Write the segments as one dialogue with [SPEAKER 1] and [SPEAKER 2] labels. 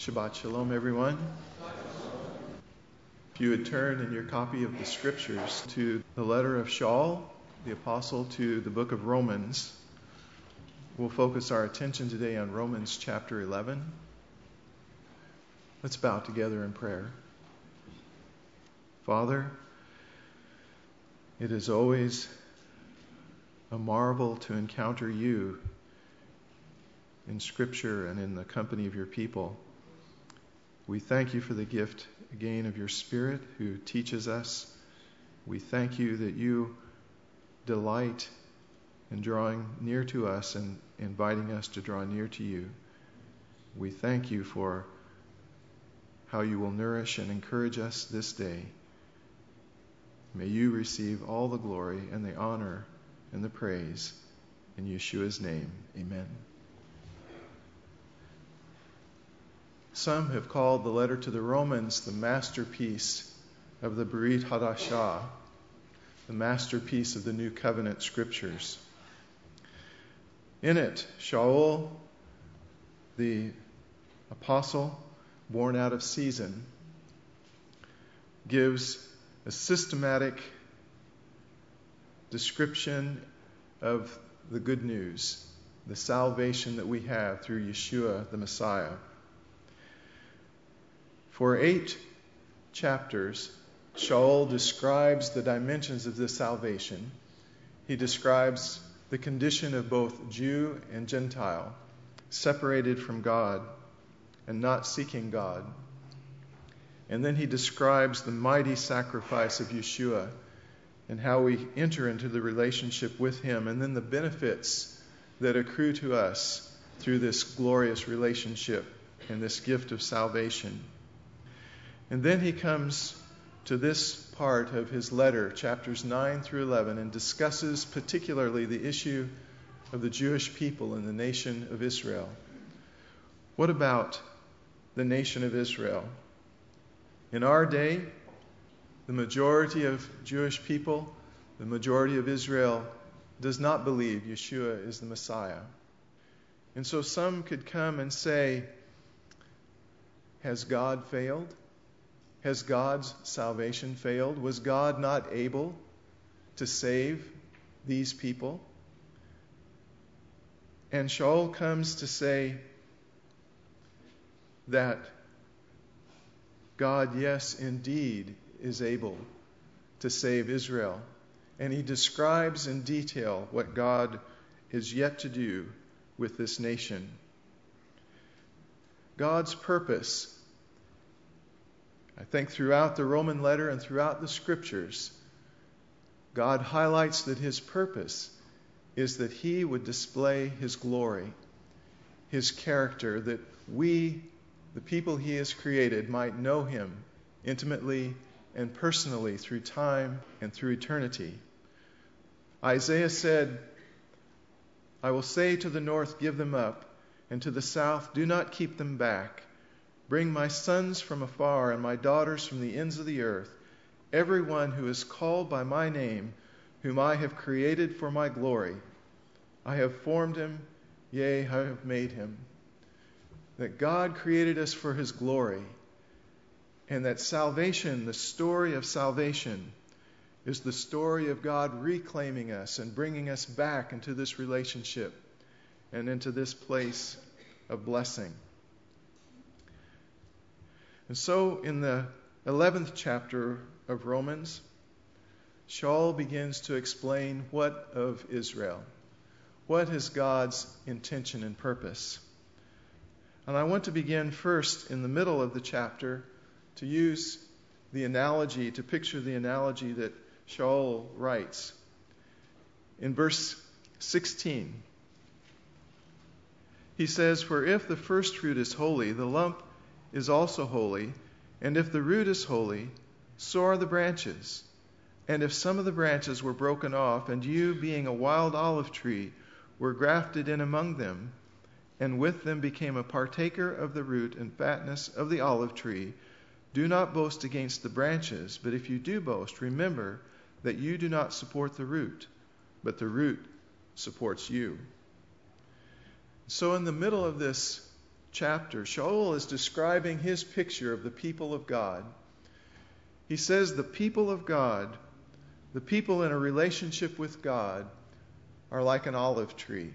[SPEAKER 1] Shabbat Shalom, everyone. If you would turn in your copy of the Scriptures to the letter of Shaul, the apostle, to the book of Romans, we'll focus our attention today on Romans chapter 11. Let's bow together in prayer. Father, it is always a marvel to encounter you in Scripture and in the company of your people. We thank you for the gift, again, of your Spirit who teaches us. We thank you that you delight in drawing near to us and inviting us to draw near to you. We thank you for how you will nourish and encourage us this day. May you receive all the glory and the honor and the praise. In Yeshua's name, amen. Some have called the letter to the Romans the masterpiece of the Brit Hadashah, the masterpiece of the New Covenant Scriptures. In it, Shaul, the apostle born out of season, gives a systematic description of the good news, the salvation that we have through Yeshua the Messiah. For 8 chapters, Shaul describes the dimensions of this salvation. He describes the condition of both Jew and Gentile, separated from God and not seeking God. And then he describes the mighty sacrifice of Yeshua and how we enter into the relationship with him, and then the benefits that accrue to us through this glorious relationship and this gift of salvation. And then he comes to this part of his letter, chapters 9 through 11, and discusses particularly the issue of the Jewish people in the nation of Israel. What about the nation of Israel? In our day, the majority of Jewish people, the majority of Israel, does not believe Yeshua is the Messiah. And so some could come and say, has God failed? Has God's salvation failed? Was God not able to save these people? And Shaul comes to say that God, yes, indeed, is able to save Israel. And he describes in detail what God is yet to do with this nation. God's purpose, I think throughout the Roman letter and throughout the Scriptures, God highlights that his purpose is that he would display his glory, his character, that we, the people he has created, might know him intimately and personally through time and through eternity. Isaiah said, I will say to the north, give them up, and to the south, do not keep them back. Bring my sons from afar and my daughters from the ends of the earth, everyone who is called by my name, whom I have created for my glory. I have formed him, yea, I have made him. That God created us for his glory, and that salvation, the story of salvation, is the story of God reclaiming us and bringing us back into this relationship and into this place of blessing. And so in the 11th chapter of Romans, Shaul begins to explain what of Israel. What is God's intention and purpose? And I want to begin first in the middle of the chapter to use the analogy, to picture the analogy that Shaul writes. In verse 16, he says, for if the first fruit is holy, the lump is also holy, and if the root is holy, so are the branches. And if some of the branches were broken off, and you, being a wild olive tree, were grafted in among them, and with them became a partaker of the root and fatness of the olive tree, do not boast against the branches, but if you do boast, remember that you do not support the root, but the root supports you. So in the middle of this chapter, Shaul is describing his picture of the people of God. He says the people of God, the people in a relationship with God, are like an olive tree.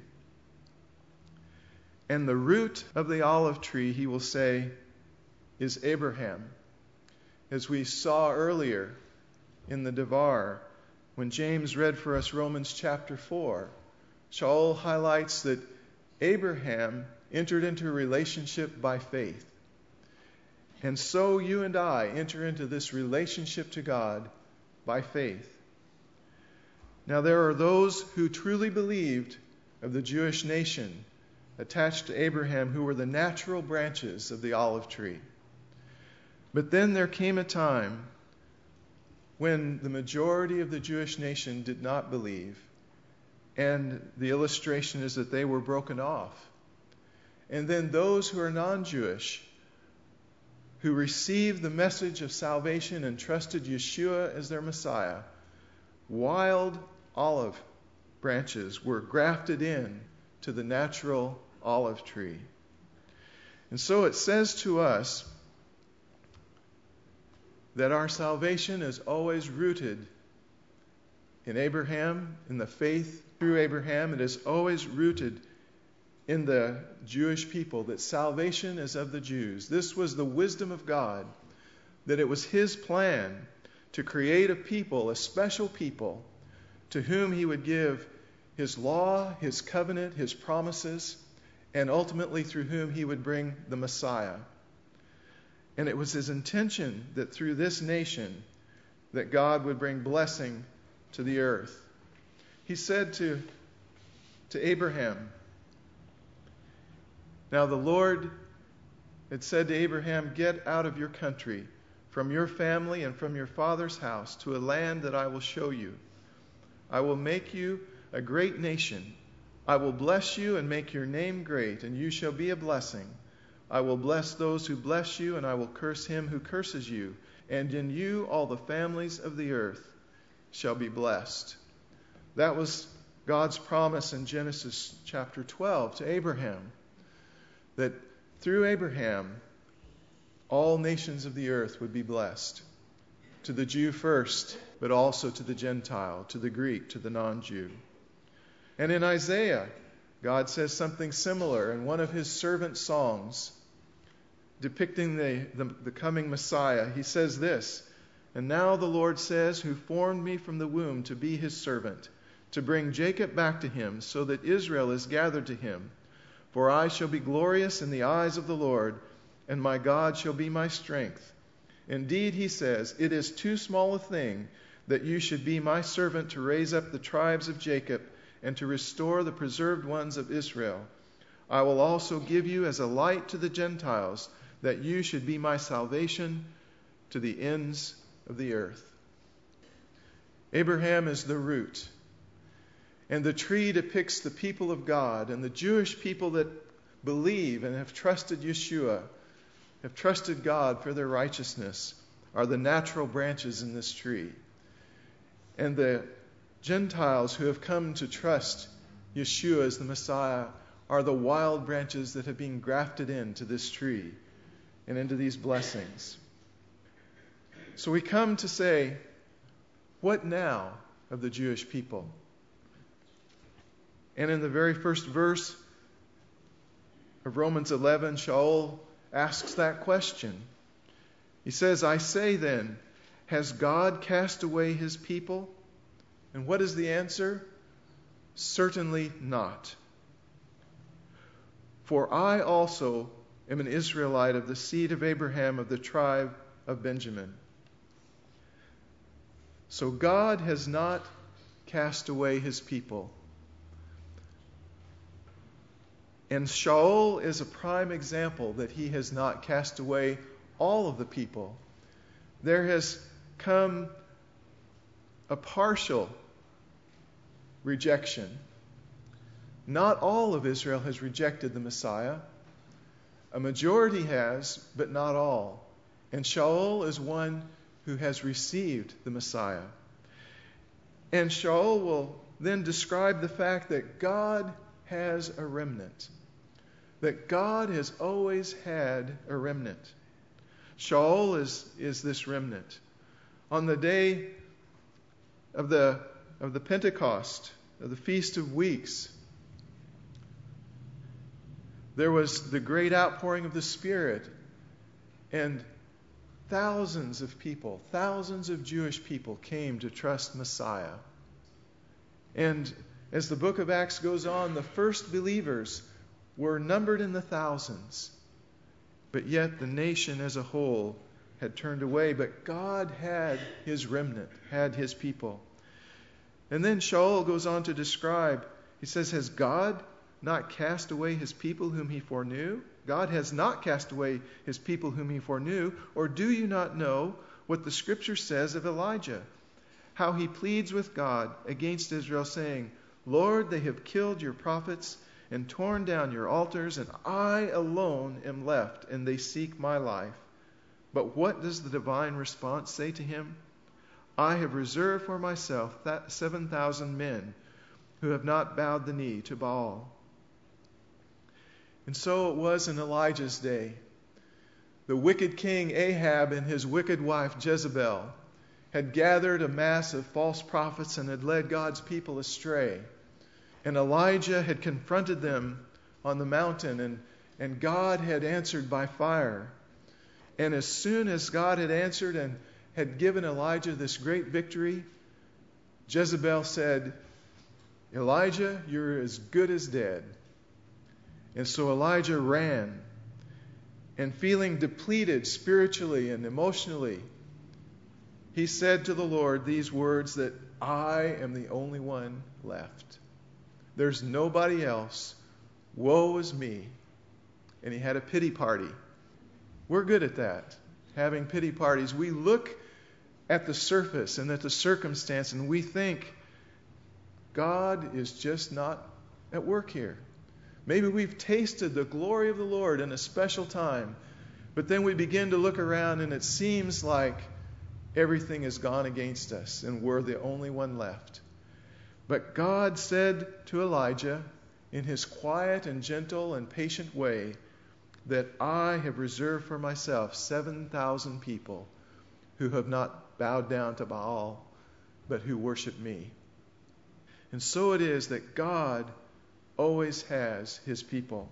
[SPEAKER 1] And the root of the olive tree, he will say, is Abraham. As we saw earlier in the Devar, when James read for us Romans chapter 4, Shaul highlights that Abraham entered into a relationship by faith. And so you and I enter into this relationship to God by faith. Now there are those who truly believed of the Jewish nation attached to Abraham who were the natural branches of the olive tree. But then there came a time when the majority of the Jewish nation did not believe, and the illustration is that they were broken off. And then those who are non-Jewish, who received the message of salvation and trusted Yeshua as their Messiah, wild olive branches were grafted in to the natural olive tree. And so it says to us that our salvation is always rooted in Abraham, in the faith through Abraham. It is always rooted in the Jewish people, that salvation is of the Jews. This was the wisdom of God, that it was his plan to create a people, a special people, to whom he would give his law, his covenant, his promises, and ultimately through whom he would bring the Messiah. And it was his intention that through this nation that God would bring blessing to the earth. He said to Abraham, now the Lord had said to Abraham, get out of your country, from your family and from your father's house, to a land that I will show you. I will make you a great nation. I will bless you and make your name great, and you shall be a blessing. I will bless those who bless you, and I will curse him who curses you. And in you all the families of the earth shall be blessed. That was God's promise in Genesis chapter 12 to Abraham, that through Abraham all nations of the earth would be blessed. To the Jew first, but also to the Gentile, to the Greek, to the non-Jew. And in Isaiah, God says something similar in one of his servant songs, depicting the coming Messiah. He says this, and now the Lord says, who formed me from the womb to be his servant, to bring Jacob back to him, so that Israel is gathered to him. For I shall be glorious in the eyes of the Lord, and my God shall be my strength. Indeed, he says, it is too small a thing that you should be my servant to raise up the tribes of Jacob and to restore the preserved ones of Israel. I will also give you as a light to the Gentiles, that you should be my salvation to the ends of the earth. Abraham is the root, and the tree depicts the people of God, and the Jewish people that believe and have trusted Yeshua, have trusted God for their righteousness, are the natural branches in this tree. And the Gentiles who have come to trust Yeshua as the Messiah are the wild branches that have been grafted into this tree and into these blessings. So we come to say, what now of the Jewish people? And in the very first verse of Romans 11, Shaul asks that question. He says, I say then, has God cast away his people? And what is the answer? Certainly not. For I also am an Israelite of the seed of Abraham, of the tribe of Benjamin. So God has not cast away his people. And Shaul is a prime example that he has not cast away all of the people. There has come a partial rejection. Not all of Israel has rejected the Messiah. A majority has, but not all. And Shaul is one who has received the Messiah. And Shaul will then describe the fact that God has a remnant. that God has always had a remnant. Shaul is this remnant. On the day of the Pentecost, of the Feast of Weeks, there was the great outpouring of the Spirit, and thousands of people, thousands of Jewish people came to trust Messiah. And as the book of Acts goes on, the first believers were numbered in the thousands. But yet the nation as a whole had turned away. But God had his remnant, had his people. And then Shaul goes on to describe, he says, has God not cast away his people whom he foreknew? God has not cast away his people whom he foreknew. Or do you not know what the scripture says of Elijah? How he pleads with God against Israel, saying, Lord, they have killed your prophets and torn down your altars, and I alone am left, and they seek my life. But what does the divine response say to him? I have reserved for myself 7,000 men who have not bowed the knee to Baal. And so it was in Elijah's day. The wicked king Ahab and his wicked wife Jezebel had gathered a mass of false prophets and had led God's people astray. And Elijah had confronted them on the mountain, and God had answered by fire. And as soon as God had answered and had given Elijah this great victory, Jezebel said, Elijah, you're as good as dead. And so Elijah ran, and feeling depleted spiritually and emotionally, he said to the Lord these words that I am the only one left. There's nobody else. Woe is me. And he had a pity party. We're good at that, having pity parties. We look at the surface and at the circumstance and we think, God is just not at work here. Maybe we've tasted the glory of the Lord in a special time, but then we begin to look around and it seems like everything has gone against us and we're the only one left. But God said to Elijah in his quiet and gentle and patient way that I have reserved for myself 7,000 people who have not bowed down to Baal, but who worship me. And so it is that God always has his people.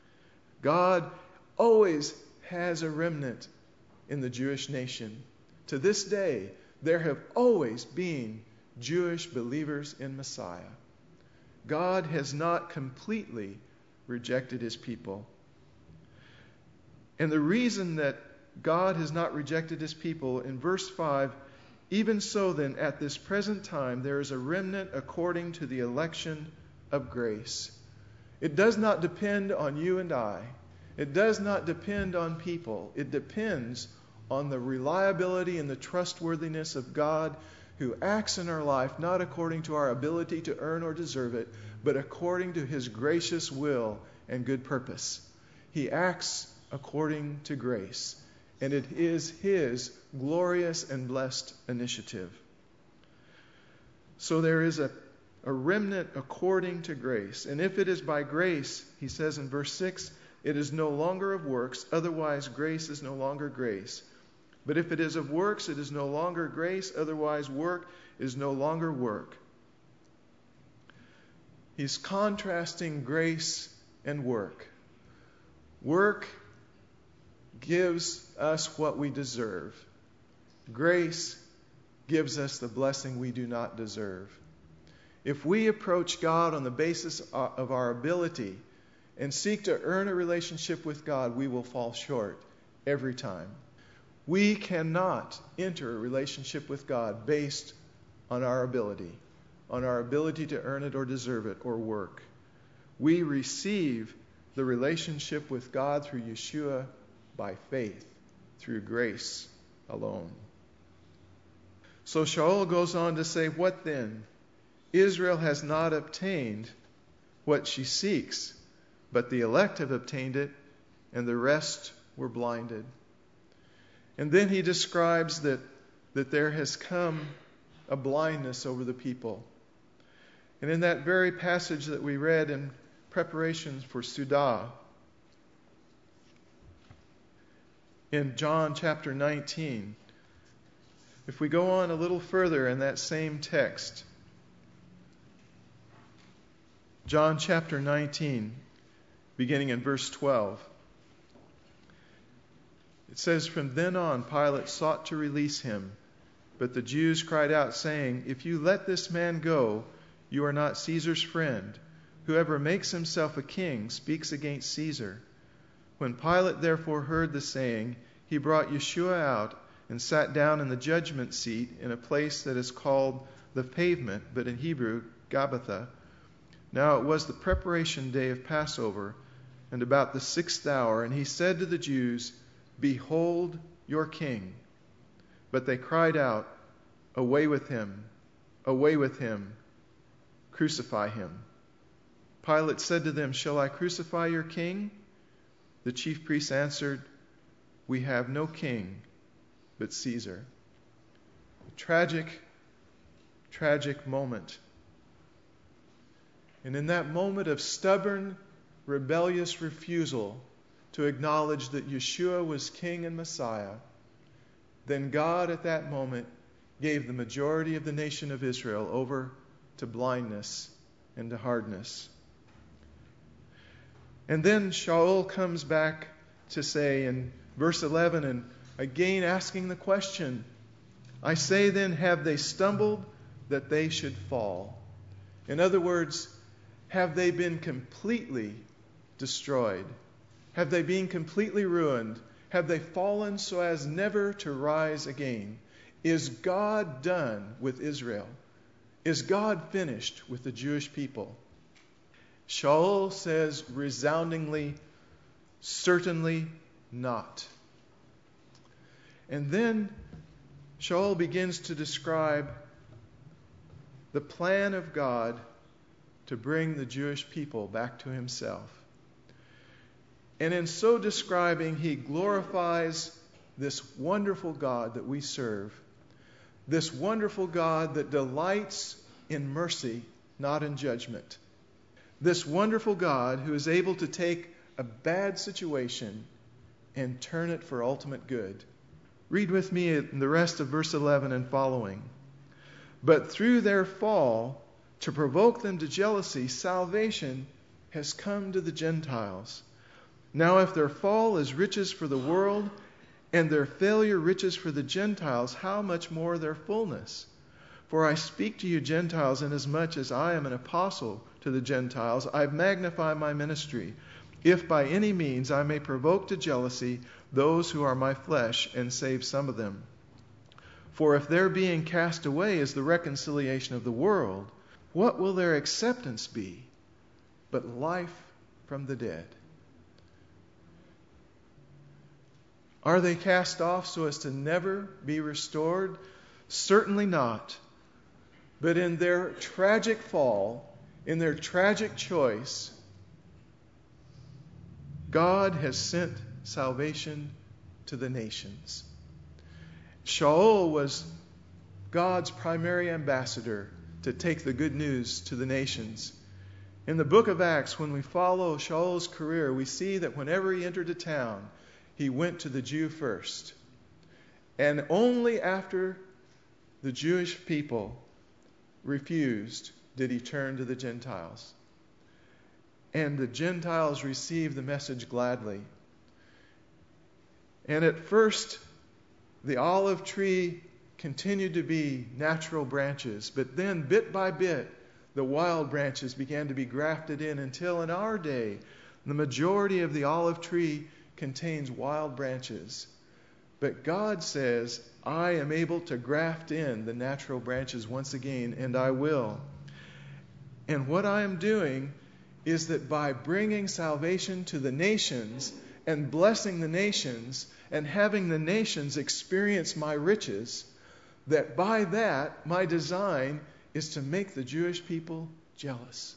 [SPEAKER 1] God always has a remnant in the Jewish nation. To this day, there have always been Jewish believers in Messiah. God has not completely rejected his people. And the reason that God has not rejected his people, in verse 5, even so then, at this present time, there is a remnant according to the election of grace. It does not depend on you and I. It does not depend on people. It depends on the reliability and the trustworthiness of God, who acts in our life not according to our ability to earn or deserve it, but according to his gracious will and good purpose. He acts according to grace, and it is his glorious and blessed initiative. So there is a remnant according to grace. And if it is by grace, he says in verse 6, it is no longer of works, otherwise grace is no longer grace. But if it is of works, it is no longer grace, otherwise work is no longer work. He's contrasting grace and work. Work gives us what we deserve. Grace gives us the blessing we do not deserve. If we approach God on the basis of our ability and seek to earn a relationship with God, we will fall short every time. We cannot enter a relationship with God based on our ability to earn it or deserve it or work. We receive the relationship with God through Yeshua by faith, through grace alone. So Shaul goes on to say, what then? Israel has not obtained what she seeks, but the elect have obtained it, and the rest were blinded. And then he describes that there has come a blindness over the people. And in that very passage that we read in preparations for Sudah, in John chapter 19. If we go on a little further in that same text, John chapter 19, beginning in verse 12. It says, "From then on Pilate sought to release him, but the Jews cried out, saying, 'If you let this man go, you are not Caesar's friend. Whoever makes himself a king speaks against Caesar.' When Pilate therefore heard the saying, he brought Yeshua out and sat down in the judgment seat in a place that is called the Pavement, but in Hebrew, Gabbatha. Now it was the preparation day of Passover, and about the 6th hour, and he said to the Jews, 'Behold your king.' But they cried out, 'Away with him! Away with him! Crucify him!' Pilate said to them, 'Shall I crucify your king?' The chief priests answered, 'We have no king but Caesar.'" A tragic, tragic moment. And in that moment of stubborn, rebellious refusal to acknowledge that Yeshua was King and Messiah, then God at that moment gave the majority of the nation of Israel over to blindness and to hardness. And then Shaul comes back to say in verse 11, and again asking the question, "I say then, have they stumbled that they should fall?" In other words, have they been completely destroyed? Have they been completely ruined? Have they fallen so as never to rise again? Is God done with Israel? Is God finished with the Jewish people? Shaul says resoundingly, certainly not. And then Shaul begins to describe the plan of God to bring the Jewish people back to himself. And in so describing, he glorifies this wonderful God that we serve, this wonderful God that delights in mercy, not in judgment. This wonderful God who is able to take a bad situation and turn it for ultimate good. Read with me in the rest of verse 11 and following. "But through their fall, to provoke them to jealousy, salvation has come to the Gentiles. Now if their fall is riches for the world, and their failure riches for the Gentiles, how much more their fullness? For I speak to you Gentiles, inasmuch as I am an apostle to the Gentiles, I magnify my ministry, if by any means I may provoke to jealousy those who are my flesh, and save some of them. For if their being cast away is the reconciliation of the world, what will their acceptance be but life from the dead?" Are they cast off so as to never be restored? Certainly not. But in their tragic fall, in their tragic choice, God has sent salvation to the nations. Shaul was God's primary ambassador to take the good news to the nations. In the book of Acts, when we follow Shaul's career, we see that whenever he entered a town, he went to the Jew first. And only after the Jewish people refused did he turn to the Gentiles. And the Gentiles received the message gladly. And at first, the olive tree continued to be natural branches, but then bit by bit, the wild branches began to be grafted in until in our day, the majority of the olive tree contains wild branches. But God says, I am able to graft in the natural branches once again, and I will. And what I am doing is that by bringing salvation to the nations and blessing the nations and having the nations experience my riches, that by that my design is to make the Jewish people jealous,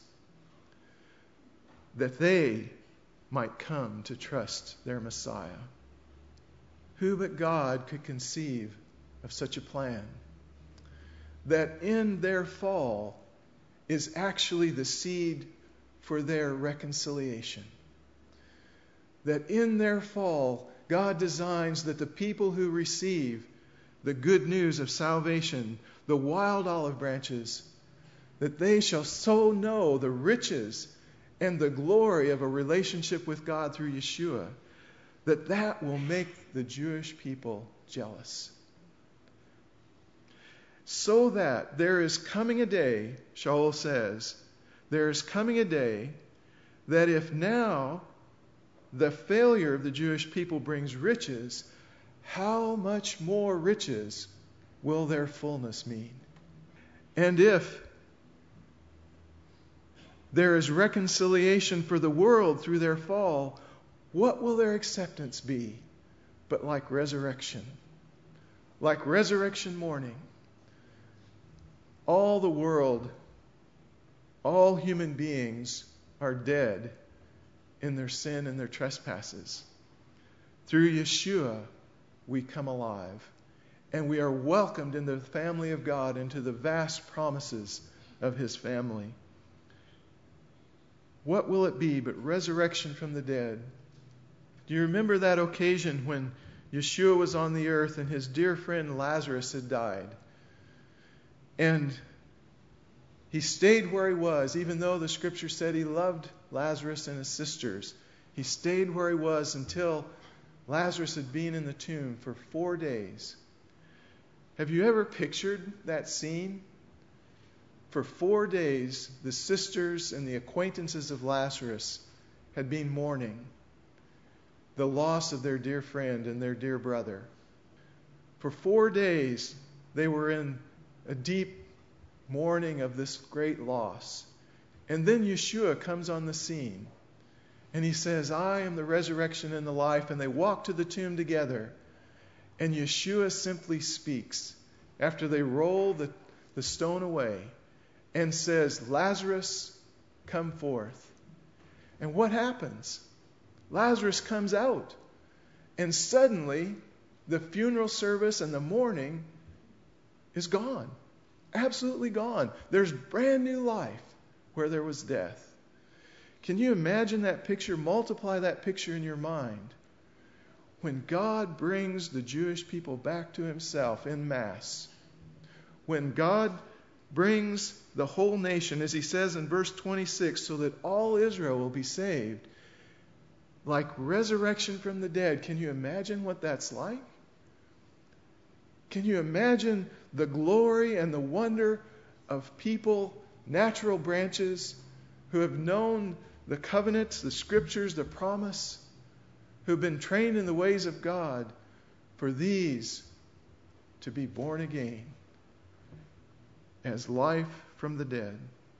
[SPEAKER 1] that they might come to trust their Messiah. Who but God could conceive of such a plan? That in their fall is actually the seed for their reconciliation. That in their fall God designs that the people who receive the good news of salvation, the wild olive branches, that they shall so know the riches and the glory of a relationship with God through Yeshua, that will make the Jewish people jealous. So that there is coming a day, Shaul says, there is coming a day that if now the failure of the Jewish people brings riches, how much more riches will their fullness mean? And if there is reconciliation for the world through their fall, what will their acceptance be but like resurrection? Like resurrection morning. All the world, all human beings are dead in their sin and their trespasses. Through Yeshua, we come alive. And we are welcomed into the family of God, into the vast promises of His family. What will it be but resurrection from the dead? Do you remember that occasion when Yeshua was on the earth and his dear friend Lazarus had died? And he stayed where he was, even though the scripture said he loved Lazarus and his sisters. He stayed where he was until Lazarus had been in the tomb for 4 days. Have you ever pictured that scene? For 4 days, the sisters and the acquaintances of Lazarus had been mourning the loss of their dear friend and their dear brother. For 4 days, they were in a deep mourning of this great loss. And then Yeshua comes on the scene. And he says, I am the resurrection and the life. And they walk to the tomb together. And Yeshua simply speaks after they roll the stone away and says, Lazarus, come forth. And what happens? Lazarus comes out. And suddenly, the funeral service and the mourning is gone. Absolutely gone. There's brand new life where there was death. Can you imagine that picture? Multiply that picture in your mind. When God brings the Jewish people back to Himself en masse, when God brings the whole nation, as He says in verse 26, so that all Israel will be saved, like resurrection from the dead. Can you imagine what that's like? Can you imagine the glory and the wonder of people, natural branches, who have known the covenants, the scriptures, the promise, who have been trained in the ways of God, for these to be born again as life from the dead?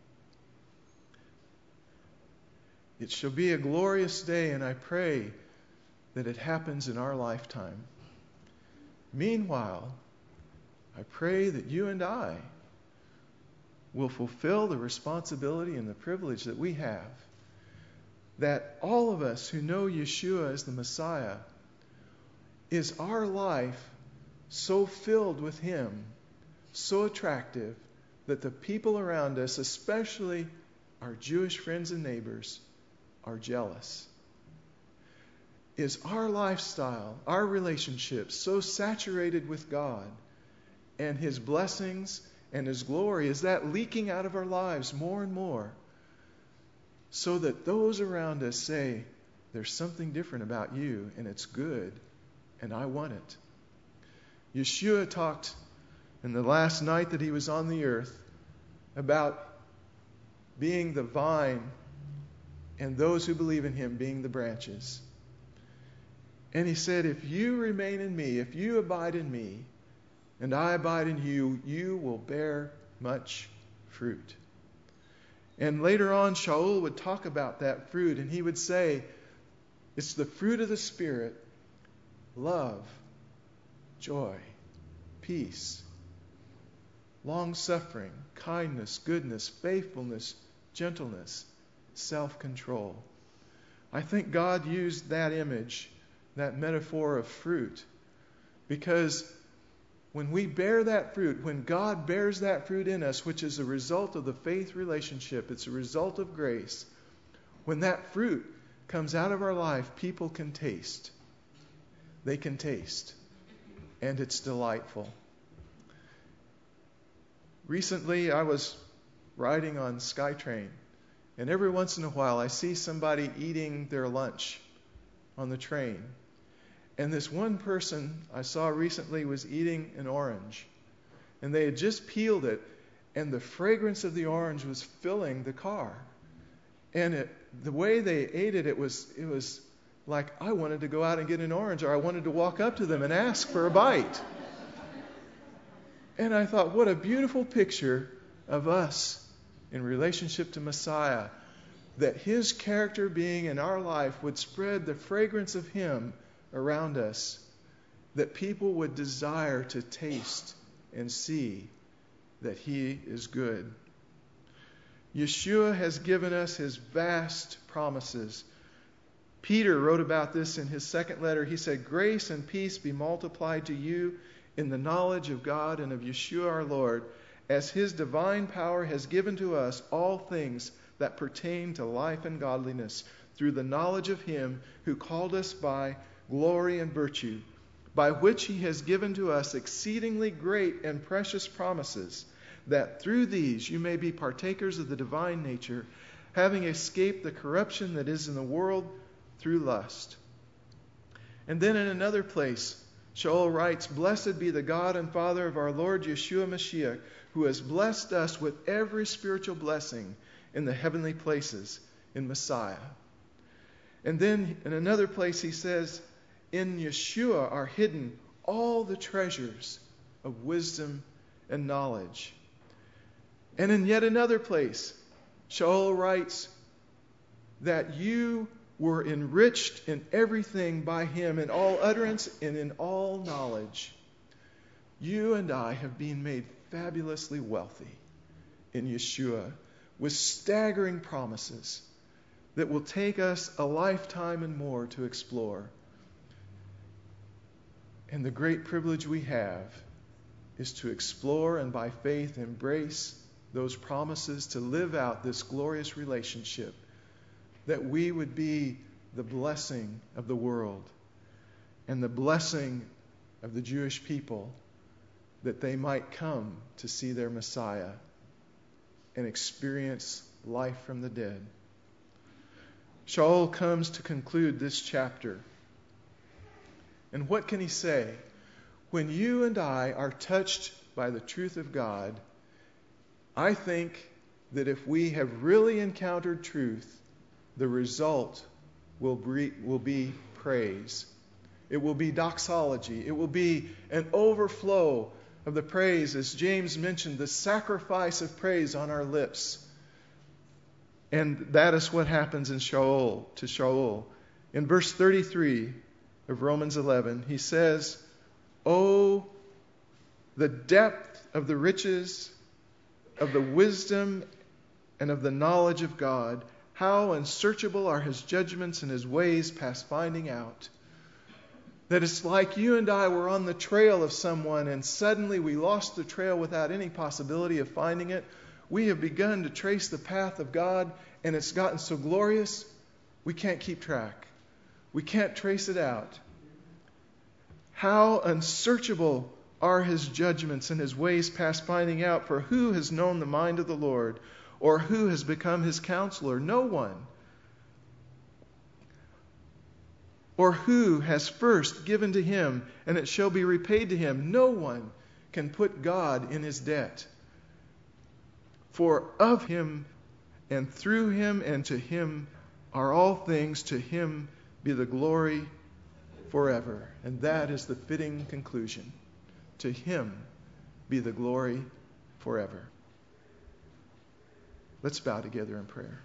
[SPEAKER 1] It shall be a glorious day, and I pray that it happens in our lifetime. Meanwhile, I pray that you and I will fulfill the responsibility and the privilege that we have, that all of us who know Yeshua as the Messiah, is our life so filled with Him, so attractive, that the people around us, especially our Jewish friends and neighbors, are jealous? Is our lifestyle, our relationships so saturated with God and His blessings and His glory, is that leaking out of our lives more and more, so that those around us say, there's something different about you and it's good and I want it? Yeshua talked in the last night that He was on the earth about being the vine and those who believe in Him being the branches. And He said, if you remain in me, if you abide in me, and I abide in you, you will bear much fruit. And later on, Shaul would talk about that fruit, and he would say, it's the fruit of the Spirit: love, joy, peace, long-suffering, kindness, goodness, faithfulness, gentleness, self-control. I think God used that image, that metaphor of fruit, because when we bear that fruit, when God bears that fruit in us, which is a result of the faith relationship, it's a result of grace, when that fruit comes out of our life, people can taste. they can taste, and it's delightful. Recently, I was riding on SkyTrain, and every once in a while I see somebody eating their lunch on the train. And this one person I saw recently was eating an orange, and they had just peeled it, and the fragrance of the orange was filling the car. And the way they ate it, it was like I wanted to go out and get an orange, or I wanted to walk up to them and ask for a bite. And I thought, what a beautiful picture of us in relationship to Messiah, that his character being in our life would spread the fragrance of him around us, that people would desire to taste and see that he is good. Yeshua has given us his vast promises. Peter wrote about this in his second letter. He said, "Grace and peace be multiplied to you in the knowledge of God and of Yeshua our Lord, as his divine power has given to us all things that pertain to life and godliness, through the knowledge of him who called us by glory and virtue, by which he has given to us exceedingly great and precious promises, that through these you may be partakers of the divine nature, having escaped the corruption that is in the world through lust." And then in another place, Shaul writes, "Blessed be the God and Father of our Lord Yeshua Mashiach, who has blessed us with every spiritual blessing in the heavenly places in Messiah." And then in another place he says, "In Yeshua are hidden all the treasures of wisdom and knowledge." And in yet another place, Shaul writes that you were enriched in everything by him, in all utterance and in all knowledge. You and I have been made fabulously wealthy in Yeshua with staggering promises that will take us a lifetime and more to explore. And the great privilege we have is to explore and by faith embrace those promises, to live out this glorious relationship, that we would be the blessing of the world and the blessing of the Jewish people, that they might come to see their Messiah and experience life from the dead. Shaul comes to conclude this chapter. And what can he say? When you and I are touched by the truth of God, I think that if we have really encountered truth, the result will be praise. It will be doxology. It will be an overflow of the praise, as James mentioned, the sacrifice of praise on our lips. And that is what happens to Shaul. In verse 33 of Romans 11, he says, "Oh, the depth of the riches of the wisdom and of the knowledge of God, how unsearchable are his judgments and his ways past finding out." That it's like you and I were on the trail of someone and suddenly we lost the trail without any possibility of finding it. We have begun to trace the path of God, and it's gotten so glorious we can't keep track. We can't trace it out. How unsearchable are his judgments and his ways past finding out, for who has known the mind of the Lord, or who has become his counselor? No one. Or who has first given to him, and it shall be repaid to him? No one can put God in his debt. For of him and through him and to him are all things, to him be the glory forever. And that is the fitting conclusion. To him be the glory forever. Let's bow together in prayer.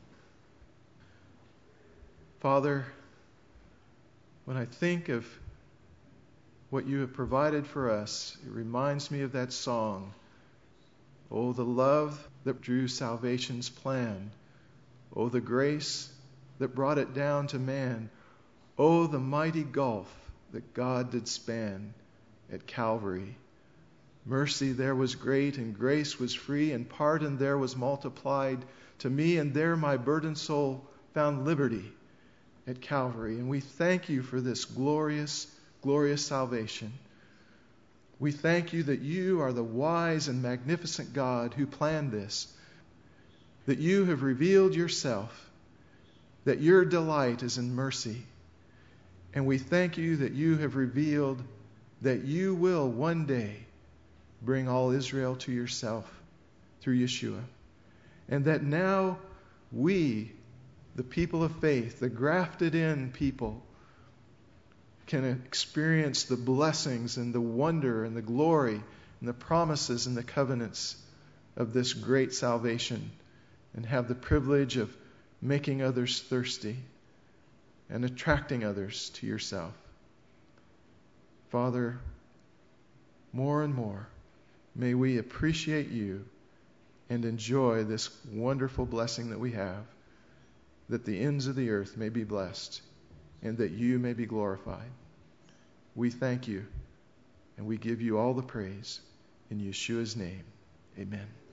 [SPEAKER 1] Father, when I think of what you have provided for us, it reminds me of that song, "Oh, the love that drew salvation's plan. Oh, the grace that brought it down to man. Oh, the mighty gulf that God did span at Calvary. Mercy there was great, and grace was free, and pardon there was multiplied to me, and there my burdened soul found liberty at Calvary." And we thank you for this glorious, glorious salvation. We thank you that you are the wise and magnificent God who planned this, that you have revealed yourself, that your delight is in mercy. And we thank you that you have revealed that you will one day bring all Israel to yourself through Yeshua. And that now we, the people of faith, the grafted in people, can experience the blessings and the wonder and the glory and the promises and the covenants of this great salvation, and have the privilege of making others thirsty and attracting others to yourself. Father, more and more, may we appreciate you and enjoy this wonderful blessing that we have, that the ends of the earth may be blessed and that you may be glorified. We thank you and we give you all the praise. In Yeshua's name, amen.